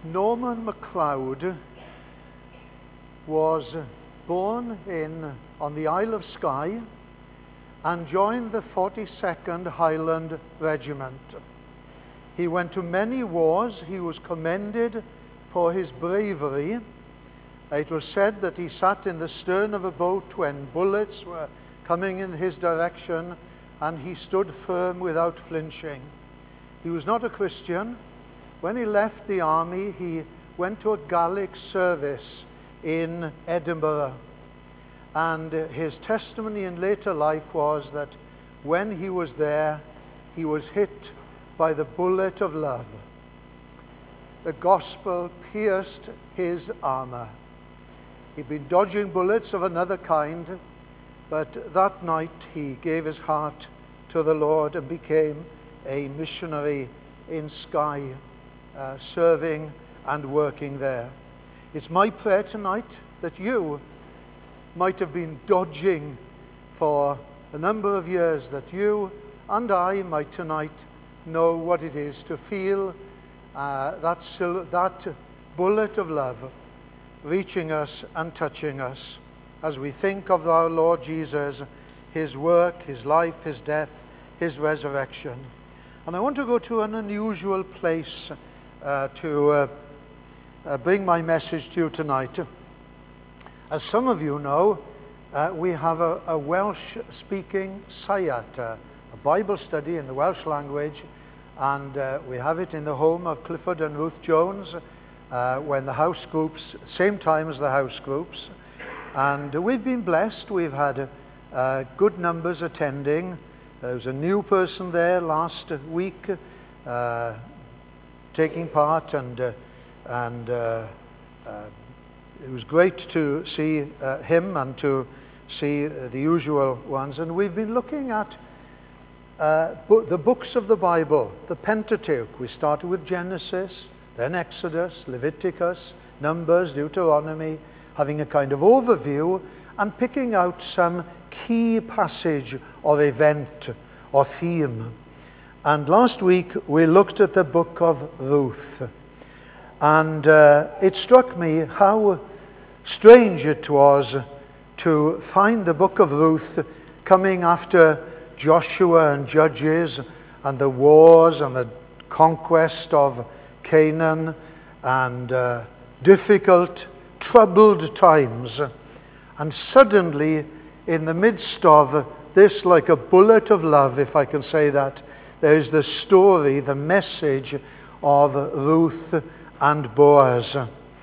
Norman MacLeod was born on the Isle of Skye and joined the 42nd Highland Regiment. He went to many wars. He was commended for his bravery. It was said that he sat in the stern of a boat when bullets were coming in his direction, and he stood firm without flinching. He was not a Christian. When he left the army, he went to a Gaelic service in Edinburgh. And his testimony in later life was that when he was there, he was hit by the bullet of love. The gospel pierced his armor. He'd been dodging bullets of another kind, but that night he gave his heart to the Lord and became a missionary in Skye, serving and working there. It's my prayer tonight that you might have been dodging for a number of years, that you and I might tonight know what it is to feel that bullet of love reaching us and touching us as we think of our Lord Jesus, his work, his life, his death, his resurrection. And I want to go to an unusual place to bring my message to you tonight. As some of you know, we have a Welsh-speaking Sayat, a Bible study in the Welsh language, and we have it in the home of Clifford and Ruth Jones when the house groups, same time as the house groups. And we've been blessed. We've had good numbers attending. There was a new person there last week taking part, and it was great to see him and to see the usual ones. And we've been looking at the books of the Bible, the Pentateuch. We started with Genesis, then Exodus, Leviticus, Numbers, Deuteronomy, having a kind of overview and picking out some key passage or event or theme. And last week we looked at the book of Ruth. And it struck me how strange it was to find the book of Ruth coming after Joshua and Judges and the wars and the conquest of Canaan and difficult, troubled times. And suddenly, in the midst of this, like a bullet of love, if I can say that, there is the story, the message of Ruth and Boaz.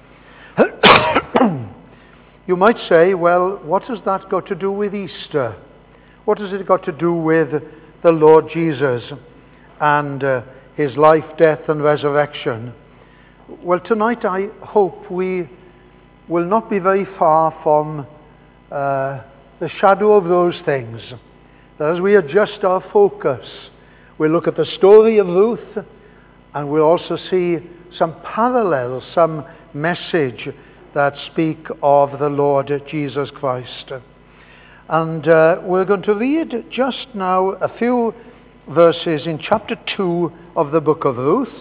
You might say, well, what has that got to do with Easter? What has it got to do with the Lord Jesus and his life, death, and resurrection? Well, tonight I hope we will not be very far from the shadow of those things. That as we adjust our focus, we'll look at the story of Ruth, and we'll also see some parallels, some message that speak of the Lord Jesus Christ. And we're going to read just now a few verses in chapter 2 of the book of Ruth.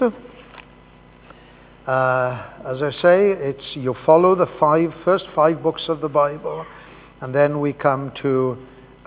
As I say, you follow the first five books of the Bible, and then we come to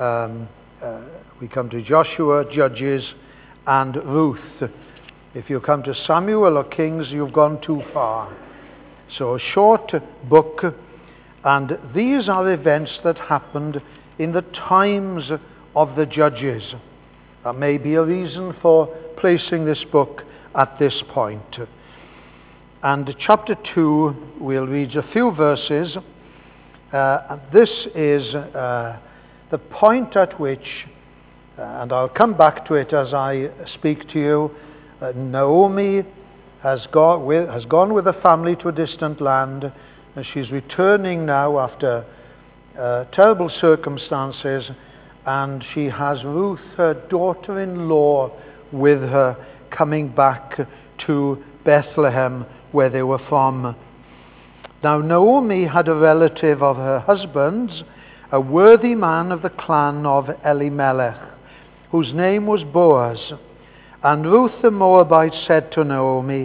Joshua, Judges, and Ruth. If you come to Samuel or Kings, you've gone too far. So a short book, and these are events that happened in the times of the Judges. That may be a reason for placing this book at this point. And chapter 2, we'll read a few verses. And this is the point at which, and I'll come back to it as I speak to you, Naomi has gone with the family to a distant land, and she's returning now after terrible circumstances, and she has Ruth, her daughter-in-law, with her coming back to Bethlehem, where they were from. Now Naomi had a relative of her husband's, a worthy man of the clan of Elimelech, whose name was Boaz. And Ruth the Moabite said to Naomi,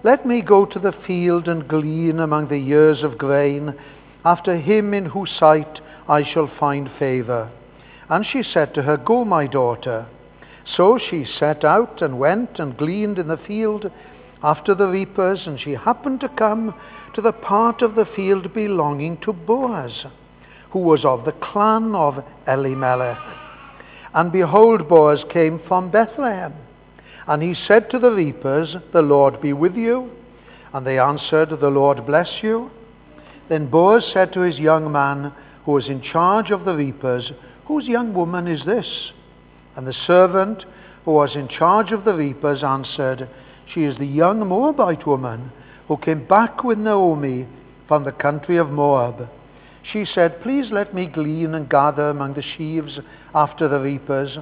let me go to the field and glean among the ears of grain, after him in whose sight I shall find favor. And she said to her, Go, my daughter. So she set out and went and gleaned in the field after the reapers, and she happened to come to the part of the field belonging to Boaz, who was of the clan of Elimelech. And behold, Boaz came from Bethlehem. And he said to the reapers, The Lord be with you. And they answered, The Lord bless you. Then Boaz said to his young man who was in charge of the reapers, Whose young woman is this? And the servant who was in charge of the reapers answered, She is the young Moabite woman who came back with Naomi from the country of Moab. She said, Please let me glean and gather among the sheaves after the reapers.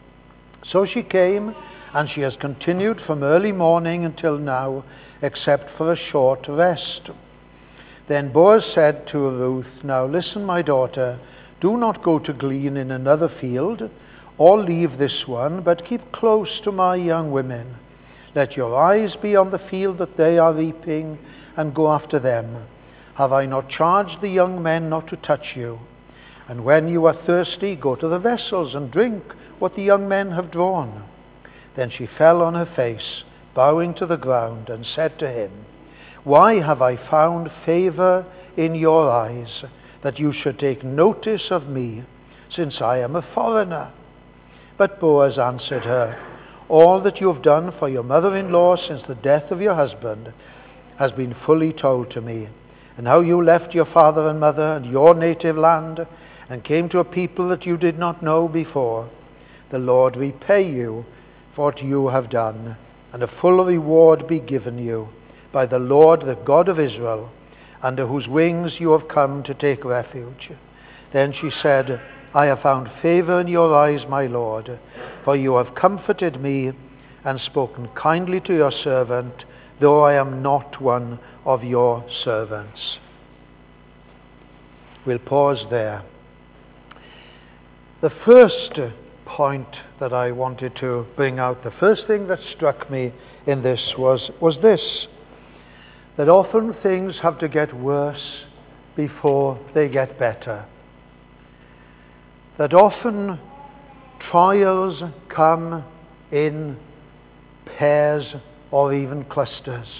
So she came, and she has continued from early morning until now, except for a short rest. Then Boaz said to Ruth, Now listen, my daughter, do not go to glean in another field, or leave this one, but keep close to my young women. Let your eyes be on the field that they are reaping, and go after them. Have I not charged the young men not to touch you? And when you are thirsty, go to the vessels and drink what the young men have drawn. Then she fell on her face, bowing to the ground, and said to him, Why have I found favor in your eyes, that you should take notice of me, since I am a foreigner? But Boaz answered her, All that you have done for your mother-in-law since the death of your husband has been fully told to me, and how you left your father and mother and your native land, and came to a people that you did not know before. The Lord repay you for what you have done, and a full reward be given you by the Lord, the God of Israel, under whose wings you have come to take refuge. Then she said, I have found favor in your eyes, my Lord, for you have comforted me and spoken kindly to your servant, though I am not one of your servants. We'll pause there. The first point that I wanted to bring out, the first thing that struck me in this was this, that often things have to get worse before they get better. That often trials come in pairs or even clusters.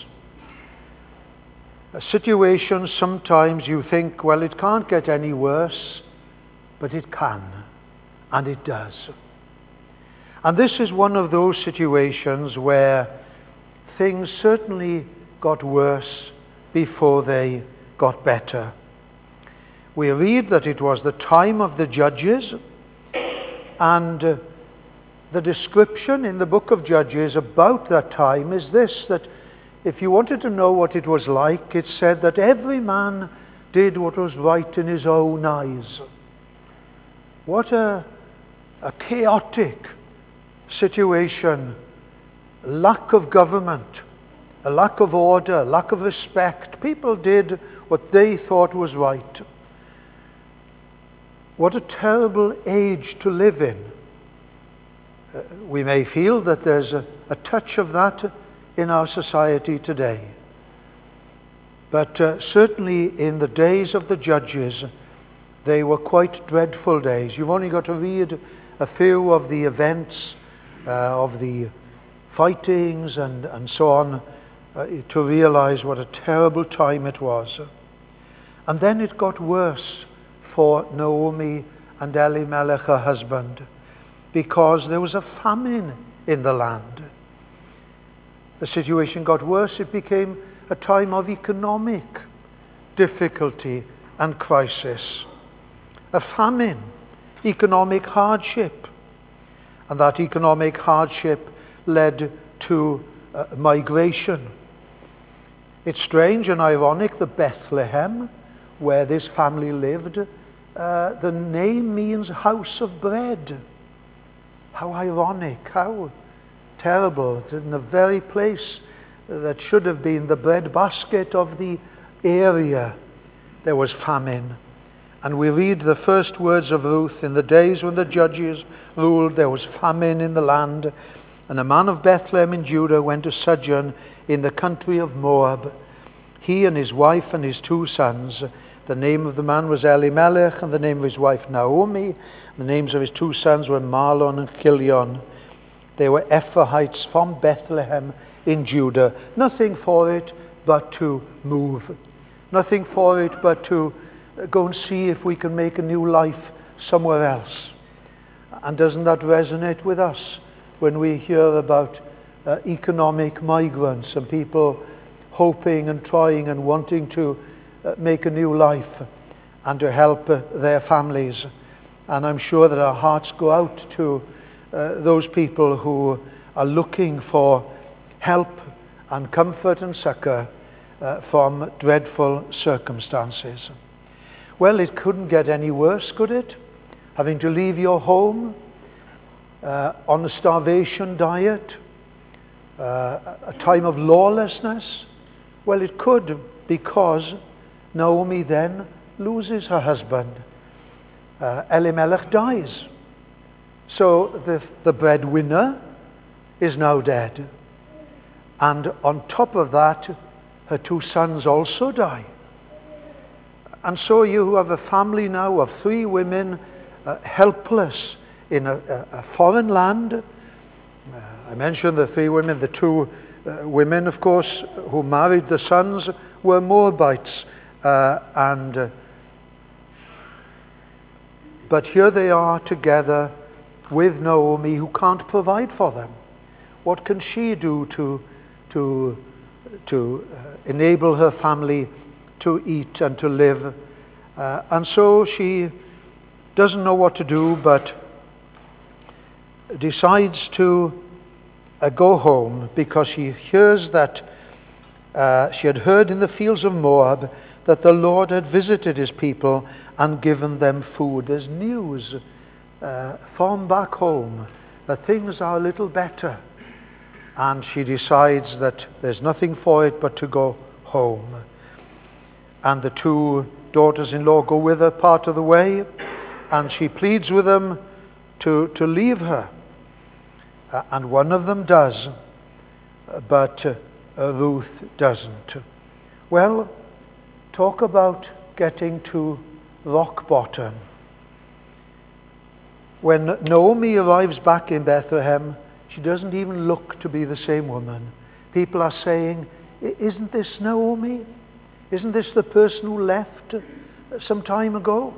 A situation, sometimes you think, well, it can't get any worse, but it can, and it does. And this is one of those situations where things certainly got worse before they got better. We read that it was the time of the judges, and the description in the book of Judges about that time is this, that if you wanted to know what it was like, it said that every man did what was right in his own eyes. What a chaotic situation. Lack of government, a lack of order, lack of respect. People did what they thought was right. What a terrible age to live in. We may feel that there's a touch of that in our society today. But certainly in the days of the judges, they were quite dreadful days. You've only got to read a few of the events of the fightings and so on to realize what a terrible time it was. And then it got worse for Naomi and Elimelech, her husband, because there was a famine in the land. The situation got worse. It became a time of economic difficulty and crisis. A famine, economic hardship. And that economic hardship led to migration. It's strange and ironic that Bethlehem, where this family lived, the name means house of bread. How ironic, how terrible. In the very place that should have been the breadbasket of the area, there was famine. And we read the first words of Ruth, in the days when the judges ruled, there was famine in the land. And a man of Bethlehem in Judah went to sojourn in the country of Moab. He and his wife and his 2 sons. The name of the man was Elimelech, and the name of his wife Naomi. The names of his 2 sons were Mahlon and Chilion. They were Ephrathites from Bethlehem in Judah. Nothing for it but to move. Nothing for it but to go and see if we can make a new life somewhere else. And doesn't that resonate with us when we hear about economic migrants and people hoping and trying and wanting to make a new life and to help their families? And I'm sure that our hearts go out to those people who are looking for help and comfort and succor from dreadful circumstances. Well, it couldn't get any worse, could it? Having to leave your home on a starvation diet, a time of lawlessness. Well, it could, because Naomi then loses her husband. Elimelech dies. So the breadwinner is now dead. And on top of that, her 2 sons also die. And so you have a family now of 3 women helpless in a foreign land. I mentioned the 3 women. The 2 women, of course, who married the sons were Moabites. But here they are together with Naomi, who can't provide for them. What can she do to enable her family to eat and to live? And so she doesn't know what to do, but decides to go home, because she hears that she had heard in the fields of Moab that the Lord had visited his people and given them food. There's news from back home that things are a little better. And she decides that there's nothing for it but to go home. And the 2 daughters-in-law go with her part of the way, and she pleads with them to leave her. And one of them does, but Ruth doesn't. Well, talk about getting to rock bottom. When Naomi arrives back in Bethlehem, she doesn't even look to be the same woman. People are saying, isn't this Naomi? Isn't this the person who left some time ago?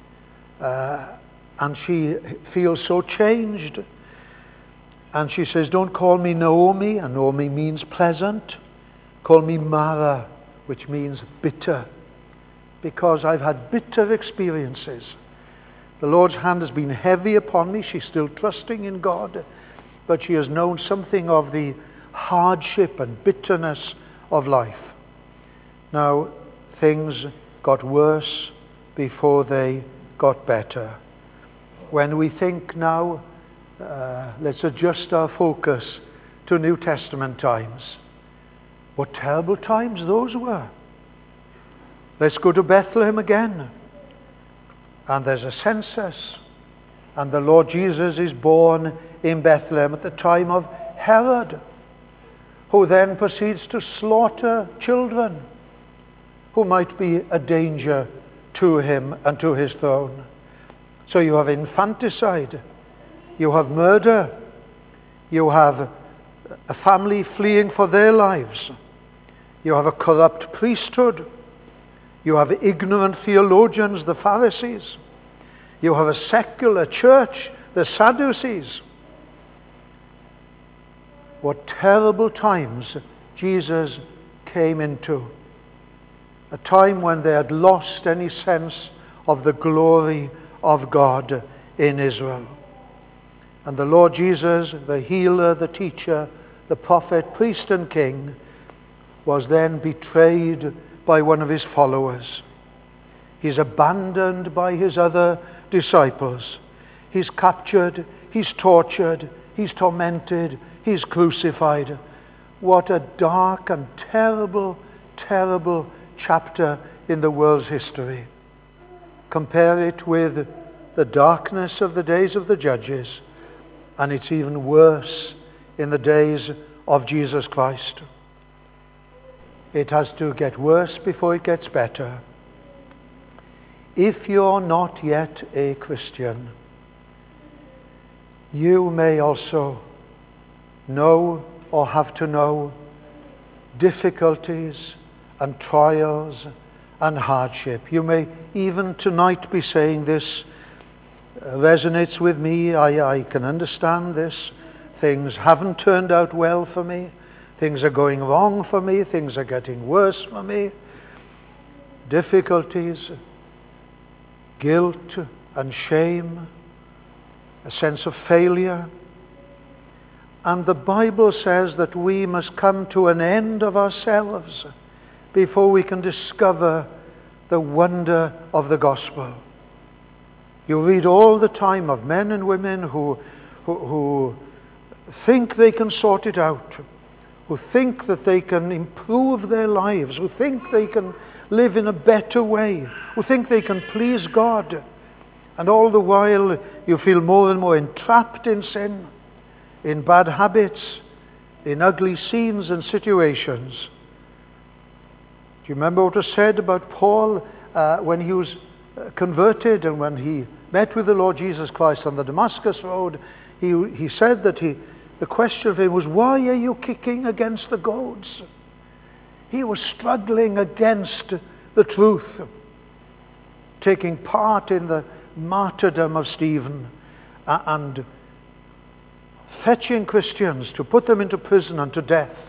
And she feels so changed. And she says, don't call me Naomi, and Naomi means pleasant. Call me Mara, which means bitter, because I've had bitter experiences. The Lord's hand has been heavy upon me. She's still trusting in God, but she has known something of the hardship and bitterness of life. Now, things got worse before they got better. When we think now, let's adjust our focus to New Testament times. What terrible times those were. Let's go to Bethlehem again. And there's a census. And the Lord Jesus is born in Bethlehem at the time of Herod, who then proceeds to slaughter children who might be a danger to him and to his throne. So you have infanticide, you have murder, you have a family fleeing for their lives, you have a corrupt priesthood, you have ignorant theologians, the Pharisees, you have a secular church, the Sadducees. What terrible times Jesus came into. A time when they had lost any sense of the glory of God in Israel. And the Lord Jesus, the healer, the teacher, the prophet, priest and king, was then betrayed by one of his followers. He's abandoned by his other disciples. He's captured, he's tortured, he's tormented, he's crucified. What a dark and terrible, terrible chapter in the world's history. Compare it with the darkness of the days of the judges, and it's even worse in the days of Jesus Christ. it has to get worse before it gets better. If you're not yet a Christian, you may also know or have to know difficulties and trials and hardship. You may even tonight be saying, this resonates with me, I can understand this. Things haven't turned out well for me. Things are going wrong for me. Things are getting worse for me. Difficulties, guilt and shame, a sense of failure. And the Bible says that we must come to an end of ourselves before we can discover the wonder of the gospel. You read all the time of men and women who think they can sort it out, who think that they can improve their lives, who think they can live in a better way, who think they can please God. And all the while you feel more and more entrapped in sin, in bad habits, in ugly scenes and situations. Do you remember what was said about Paul when he was converted and when he met with the Lord Jesus Christ on the Damascus Road? He said that the question of him was, why are you kicking against the goads? He was struggling against the truth, taking part in the martyrdom of Stephen and fetching Christians to put them into prison and to death.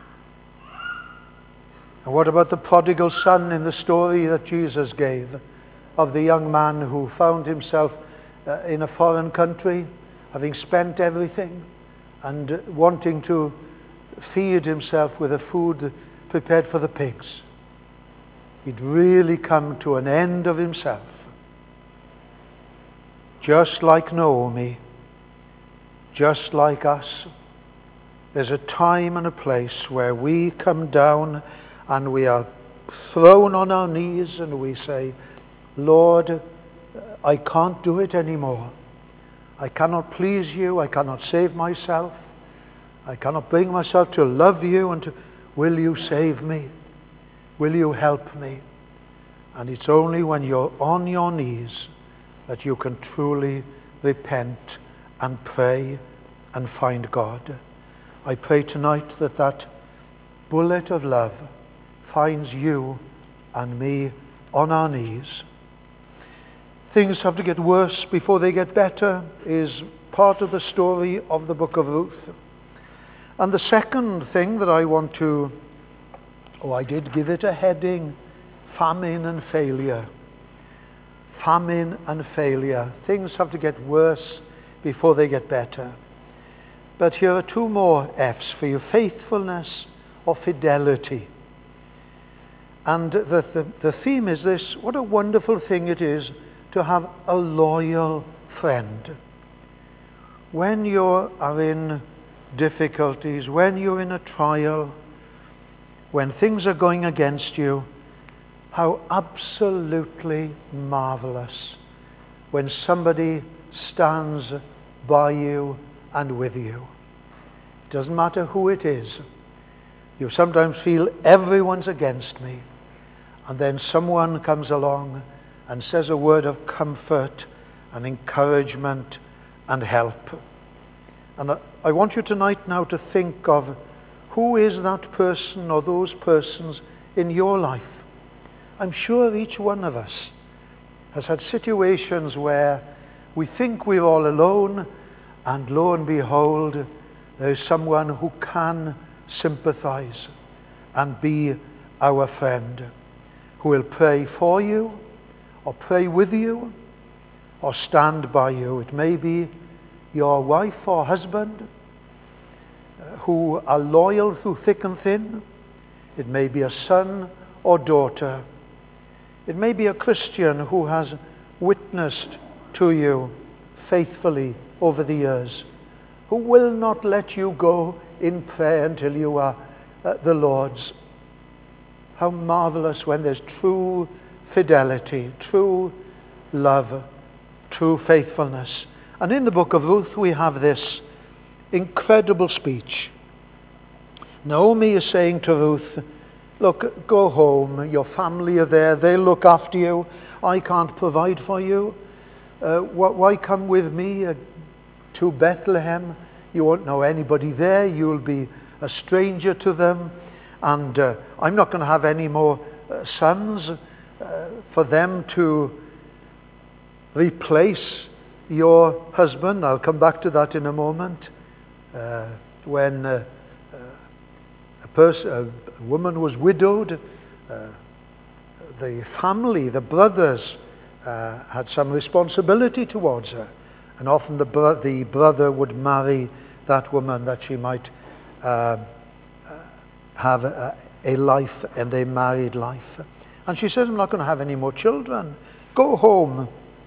And what about the prodigal son in the story that Jesus gave of the young man who found himself in a foreign country, having spent everything and wanting to feed himself with the food prepared for the pigs? He'd really come to an end of himself. Just like Naomi, just like us, there's a time and a place where we come down and we are thrown on our knees and we say, Lord, I can't do it anymore. I cannot please you. I cannot save myself. I cannot bring myself to love you and to, will you save me? Will you help me? And it's only when you're on your knees that you can truly repent and pray and find God. I pray tonight that that bullet of love finds you and me on our knees. Things have to get worse before they get better is part of the story of the book of Ruth. And the second thing that I want to, I did give it a heading, famine and failure. Famine and failure. Things have to get worse before they get better. But here are two more F's for you: faithfulness or fidelity. And the theme is this: what a wonderful thing it is to have a loyal friend. When you are in difficulties, when you're in a trial, when things are going against you, how absolutely marvelous when somebody stands by you and with you. It doesn't matter who it is. You sometimes feel everyone's against me, and then someone comes along and says a word of comfort and encouragement and help. And I want you tonight now to think of who is that person or those persons in your life. I'm sure each one of us has had situations where we think we're all alone, and lo and behold, there is someone who can sympathize and be our friend, who will pray for you, or pray with you, or stand by you. It may be your wife or husband who are loyal through thick and thin. It may be a son or daughter. It may be a Christian who has witnessed to you faithfully over the years, who will not let you go in prayer until you are the Lord's. How marvelous when there's true fidelity, true love, true faithfulness. And in the book of Ruth we have this incredible speech. Naomi is saying to Ruth, Look, go home. Your family are there. They'll look after you. I can't provide for you. Why come with me to Bethlehem? You won't know anybody there. You'll be a stranger to them. And I'm not going to have any more sons for them to replace your husband. I'll come back to that in a moment. When a woman was widowed, the family, the brothers, had some responsibility towards her. And often the brother would marry that woman that she might have a life and a married life. And she said, I'm not going to have any more children. Go home.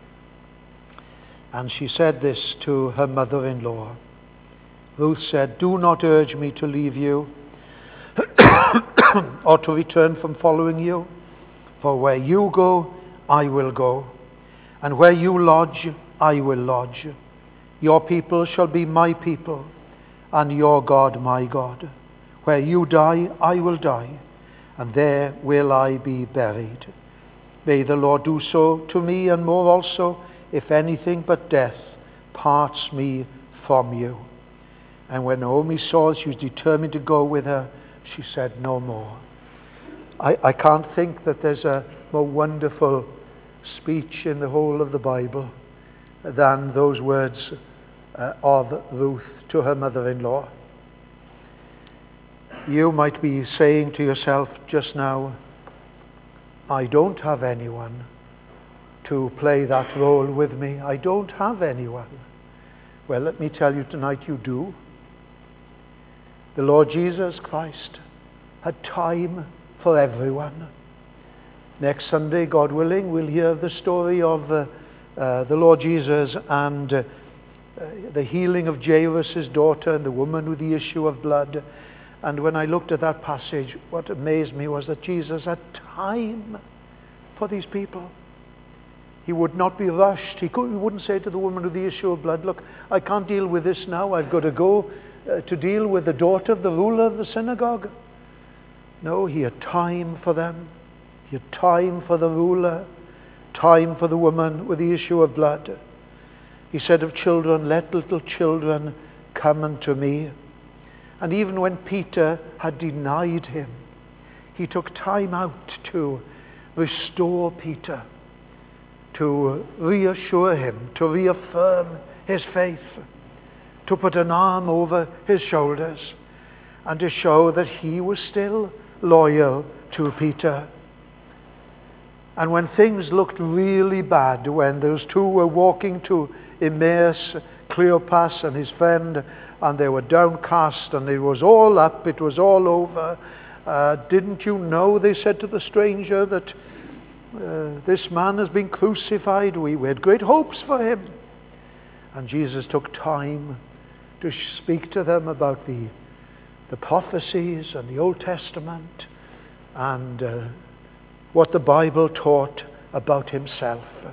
And she said this to her mother-in-law. Ruth said, do not urge me to leave you or to return from following you. For where you go, I will go. And where you lodge, I will lodge. Your people shall be my people, and your God my God. Where you die, I will die, and there will I be buried. May the Lord do so to me, and more also, if anything but death parts me from you. And when Naomi saw she was determined to go with her, she said no more. I can't think that there's a more wonderful speech in the whole of the Bible than those words of Ruth to her mother-in-law. You might be saying to yourself just now, I don't have anyone to play that role with me. I don't have anyone. Well, let me tell you tonight, you do. The Lord Jesus Christ had time for everyone. Next Sunday, God willing, we'll hear the story of the Lord Jesus and the healing of Jairus' daughter and the woman with the issue of blood. And when I looked at that passage, what amazed me was that Jesus had time for these people. He would not be rushed. He wouldn't say to the woman with the issue of blood, look, I can't deal with this now. I've got to go to deal with the daughter of the ruler of the synagogue. No, he had time for them. He had time for the ruler, time for the woman with the issue of blood. He said of children, let little children come unto me. And even when Peter had denied him, he took time out to restore Peter, to reassure him, to reaffirm his faith, to put an arm over his shoulders, and to show that he was still loyal to Peter. And when things looked really bad, when those two were walking to Emmaus, Cleopas and his friend, and they were downcast, and it was all up, it was all over. Didn't you know, they said to the stranger, that this man has been crucified? We had great hopes for him. And Jesus took time to speak to them about the prophecies and the Old Testament and what the Bible taught about himself.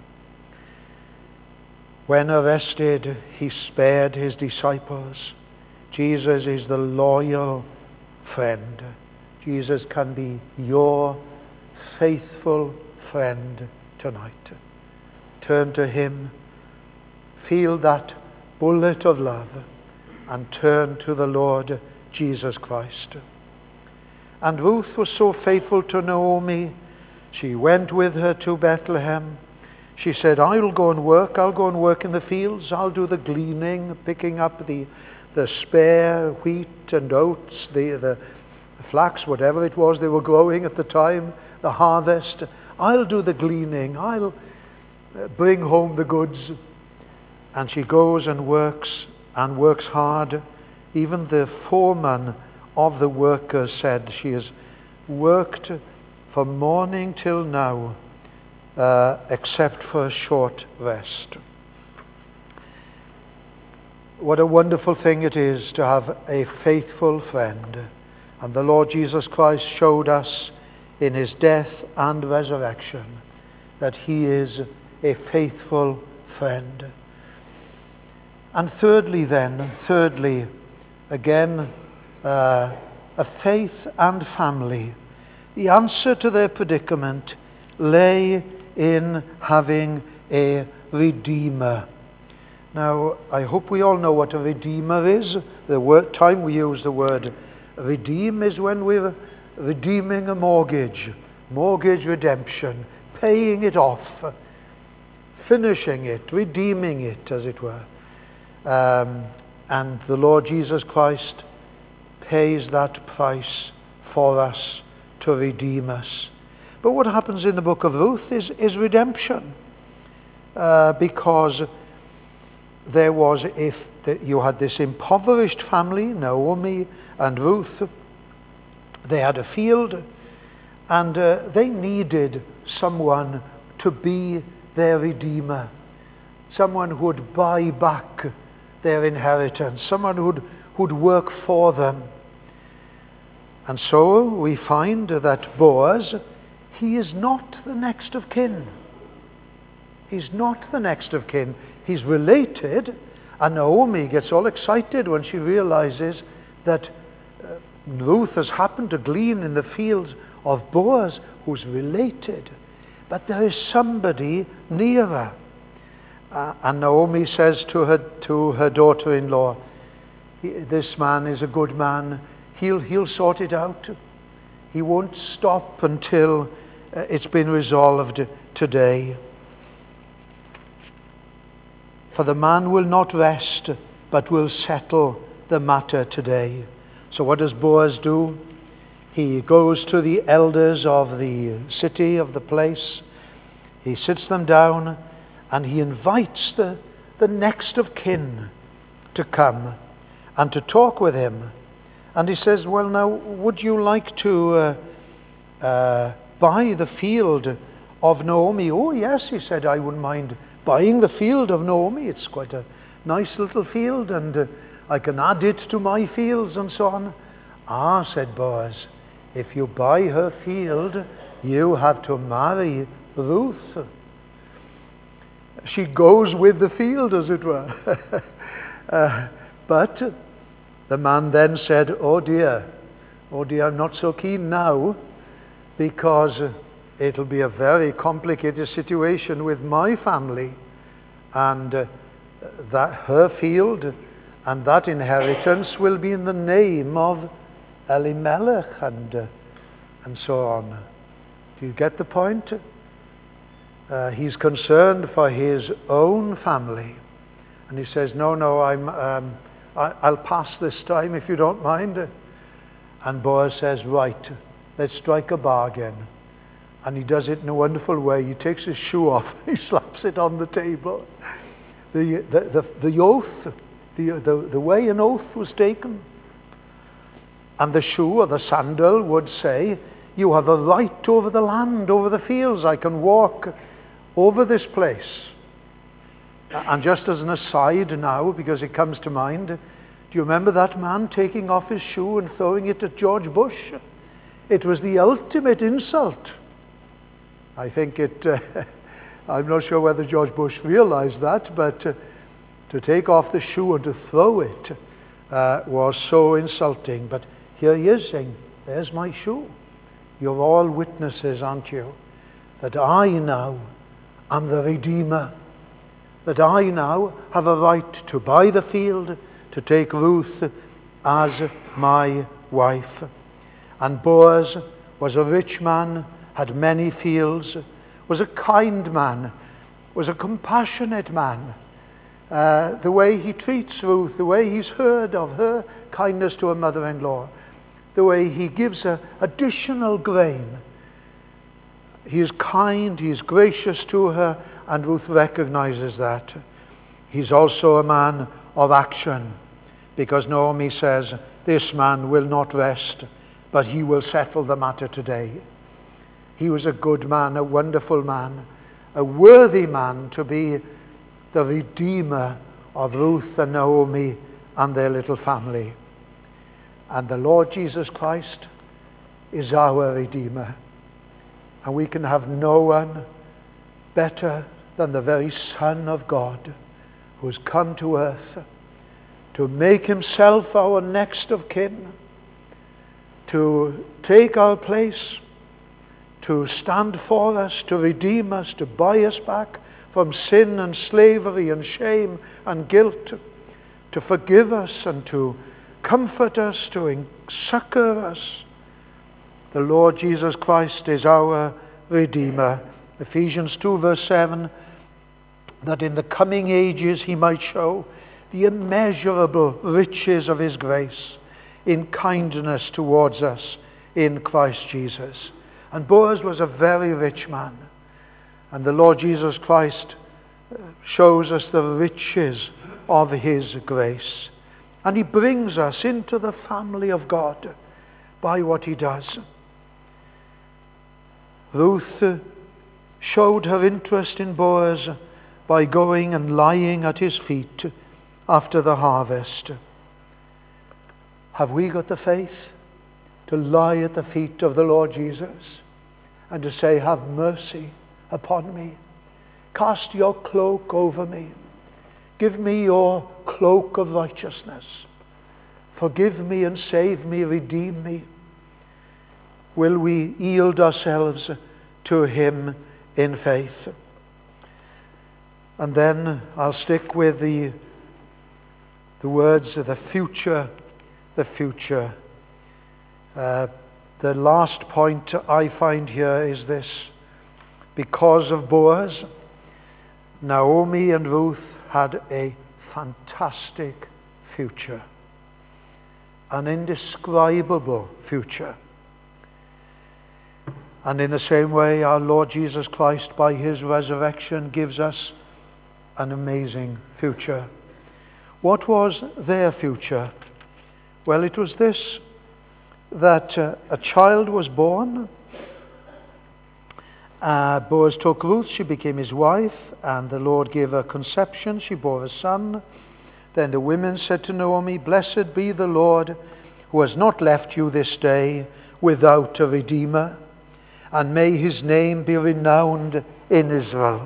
When arrested, he spared his disciples. Jesus is the loyal friend. Jesus can be your faithful friend tonight. Turn to him, feel that bullet of love, and turn to the Lord Jesus Christ. And Ruth was so faithful to Naomi. She went with her to Bethlehem. She said, I'll go and work. I'll go and work in the fields. I'll do the gleaning, picking up the spare wheat and oats, the flax, whatever it was they were growing at the time, the harvest. I'll do the gleaning. I'll bring home the goods. And she goes and works hard. Even the foreman of the workers said she has worked from morning till now, except for a short rest. What a wonderful thing it is to have a faithful friend. And the Lord Jesus Christ showed us in his death and resurrection that he is a faithful friend. And thirdly, again, a faith and family. The answer to their predicament lay in having a Redeemer. Now, I hope we all know what a Redeemer is. The time we use the word redeem is when we're redeeming a mortgage redemption, paying it off, finishing it, redeeming it, as it were. And the Lord Jesus Christ pays that price for us to redeem us. But what happens in the book of Ruth is redemption. Because there was, you had this impoverished family, Naomi and Ruth. They had a field, and they needed someone to be their redeemer, someone who would buy back their inheritance, someone who'd work for them. And so we find that Boaz, he is not the next of kin. He's not the next of kin. He's related, and Naomi gets all excited when she realizes that Ruth has happened to glean in the fields of Boaz, who's related. But there is somebody nearer. And Naomi says to her daughter-in-law, this man is a good man. He'll sort it out. He won't stop until it's been resolved today. For the man will not rest, but will settle the matter today. So what does Boaz do? He goes to the elders of the city, of the place. He sits them down, and he invites the next of kin to come and to talk with him. And he says, well, now, would you like to buy the field of Naomi? Oh, yes, he said, I wouldn't mind buying the field of Naomi. It's quite a nice little field, and I can add it to my fields and so on. Ah, said Boaz, if you buy her field, you have to marry Ruth. She goes with the field, as it were. But the man then said, oh dear, I'm not so keen now, because it'll be a very complicated situation with my family, and that her field and that inheritance will be in the name of Elimelech and so on. Do you get the point? He's concerned for his own family, and he says, no, I'll pass this time if you don't mind. And Boaz says, right, let's strike a bargain. And he does it in a wonderful way. He takes his shoe off, he slaps it on the table. The oath, the way an oath was taken. And the shoe or the sandal would say, you have a right over the land, over the fields. I can walk over this place. And just as an aside now, because it comes to mind, do you remember that man taking off his shoe and throwing it at George Bush? It was the ultimate insult. I think I'm not sure whether George Bush realized that, but to take off the shoe and to throw it was so insulting. But here he is saying, there's my shoe. You're all witnesses, aren't you? That I now am the Redeemer. That I now have a right to buy the field, to take Ruth as my wife. And Boaz was a rich man, had many fields, was a kind man, was a compassionate man. The way he treats Ruth, the way he's heard of her kindness to her mother-in-law, the way he gives her additional grain. He is kind, he is gracious to her, and Ruth recognizes that. He's also a man of action, because Naomi says, this man will not rest, but he will settle the matter today. He was a good man, a wonderful man, a worthy man to be the redeemer of Ruth and Naomi and their little family. And the Lord Jesus Christ is our Redeemer. And we can have no one better than the very Son of God, who has come to earth to make himself our next of kin, to take our place to stand for us, to redeem us, to buy us back from sin and slavery and shame and guilt, to forgive us and to comfort us, to succor us. The Lord Jesus Christ is our Redeemer. Ephesians 2 verse 7, that in the coming ages he might show the immeasurable riches of his grace in kindness towards us in Christ Jesus. And Boaz was a very rich man. And the Lord Jesus Christ shows us the riches of his grace. And he brings us into the family of God by what he does. Ruth showed her interest in Boaz by going and lying at his feet after the harvest. Have we got the faith to lie at the feet of the Lord Jesus and to say, have mercy upon me. Cast your cloak over me. Give me your cloak of righteousness. Forgive me and save me, redeem me. Will we yield ourselves to him in faith? And then I'll stick with the words of the future. The last point I find here is this. Because of Boaz, Naomi and Ruth had a fantastic future, an indescribable future. And in the same way, our Lord Jesus Christ, by his resurrection, gives us an amazing future. What was their future? Well, it was this, that a child was born. Boaz took Ruth, she became his wife, and the Lord gave her conception. She bore a son. Then the women said to Naomi, "Blessed be the Lord, who has not left you this day without a redeemer, and may his name be renowned in Israel.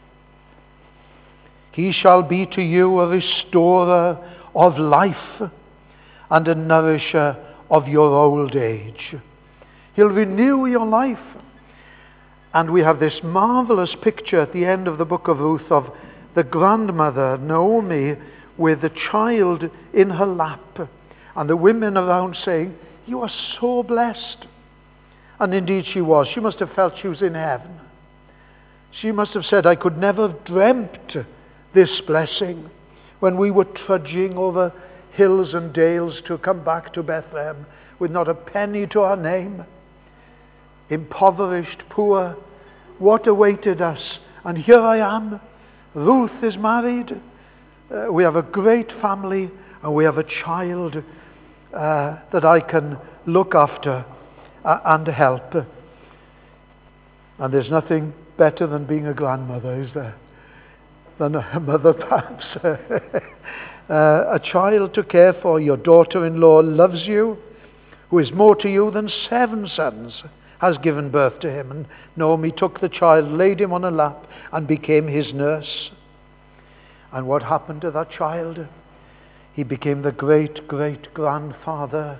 He shall be to you a restorer of life and a nourisher of your old age." He'll renew your life. And we have this marvelous picture at the end of the book of Ruth of the grandmother, Naomi, with the child in her lap, and the women around saying, "You are so blessed." And indeed she was. She must have felt she was in heaven. She must have said, "I could never have dreamt this blessing when we were trudging over hills and dales to come back to Bethlehem with not a penny to our name. Impoverished, poor, what awaited us? And here I am. Ruth is married. We have a great family, and we have a child that I can look after and help." And there's nothing better than being a grandmother, is there? Than a mother, perhaps. A child to care for. Your daughter-in-law loves you, who is more to you than 7 sons, has given birth to him. And Naomi took the child, laid him on her lap, and became his nurse. And what happened to that child? He became the great-great-grandfather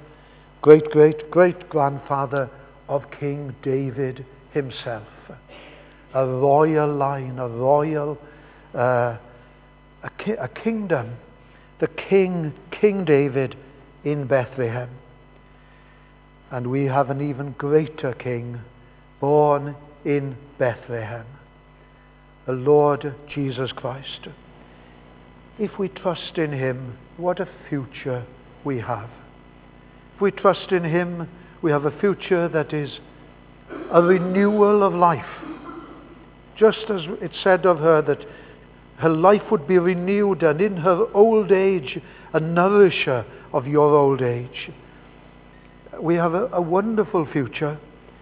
of King David himself. A royal line, a royal, a kingdom. The King David in Bethlehem. And we have an even greater King born in Bethlehem, the Lord Jesus Christ. If we trust in him, what a future we have. If we trust in him, we have a future that is a renewal of life. Just as it said of her that her life would be renewed, and in her old age, a nourisher of your old age. We have a wonderful future.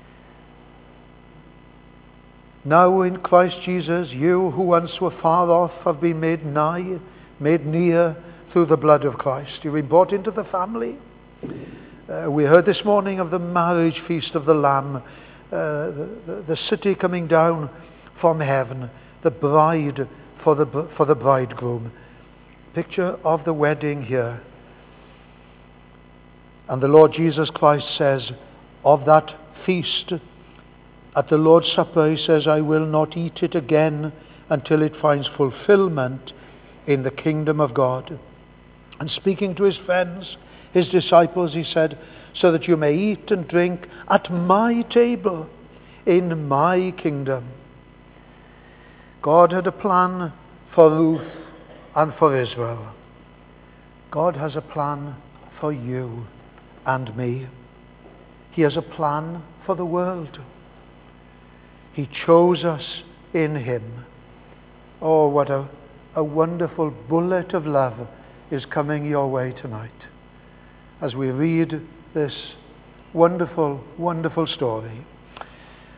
Now in Christ Jesus, you who once were far off have been made nigh, made near through the blood of Christ. You've been brought into the family. We heard this morning of the marriage feast of the Lamb, the city coming down from heaven, the bride for the bridegroom. Picture of the wedding here. And the Lord Jesus Christ says of that feast, At the Lord's Supper, he says, I will not eat it again until it finds fulfillment in the kingdom of God. And speaking to his friends, his disciples, he said, so that you may eat and drink at my table in my kingdom. God had a plan for Ruth and for Israel. God has a plan for you and me. He has a plan for the world. He chose us in him. Oh, what a wonderful bullet of love is coming your way tonight as we read this wonderful, wonderful story.